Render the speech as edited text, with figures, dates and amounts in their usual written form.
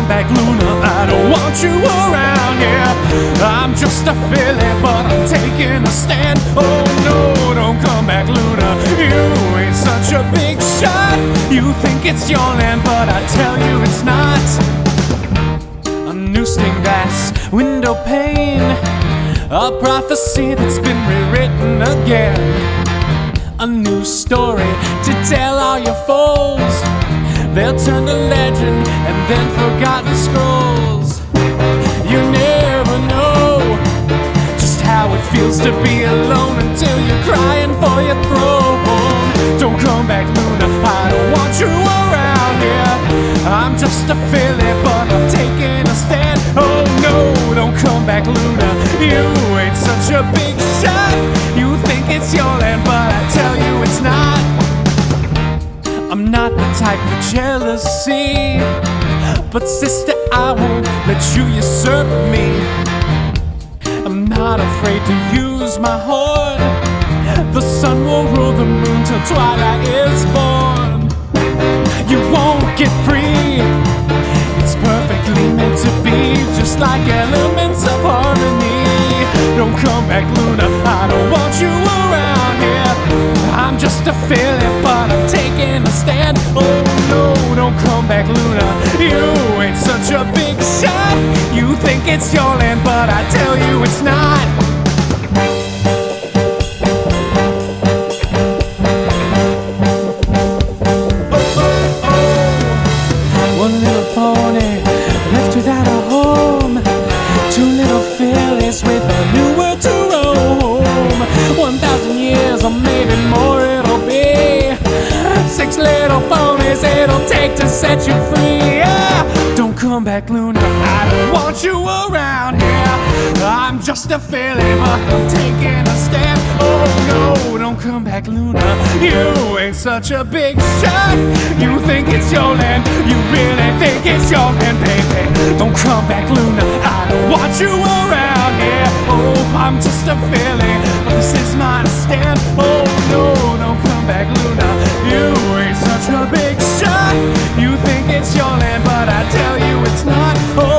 come back, Luna. I don't want you around here. I'm just a filly, but I'm taking a stand. Oh no, don't come back, Luna. You ain't such a big shot. You think it's your land, but I tell you it's not. A new stained glass window pane, a prophecy that's been rewritten again. A new story to tell all your foes. They'll turn to legend and then forgotten scrolls. You never know just how it feels to be alone until you're crying for your throne. Don't come back, Luna, I don't want you around here. I'm just a filly, but I'm taking a stand. Oh no, don't come back, Luna. You ain't such a big shot. You think it's your land, but I tell you it's not. I'm not the type for jealousy, but sister, I won't let you usurp me. I'm not afraid to use my horn. The sun will rule the moon till twilight is born. You won't get free. It's perfectly meant to be, just like elements of harmony. Don't come back, Luna, I don't want you around here. I'm just a filly, but I'm taking a stand. Oh no, don't come back, Luna. You ain't such a big shot. You think it's your land, but I tell you it's not. One little pony left without a home. Two little fillies with a new world to roam. 1,000 years or maybe more it'll be. 6 little ponies it'll take to set you free. Don't come back, Luna, I don't want you around here. I'm just a filly, but I'm taking a stand. Oh no, don't come back, Luna. You ain't such a big shot. You think it's your land. You really think it's your land, baby. Don't come back, Luna, I don't want you around here. Oh, I'm just a filly, but this is my stand. Oh no, don't come back, Luna. You ain't such a big shot. You think it's your land, but I tell you it's not. Oh,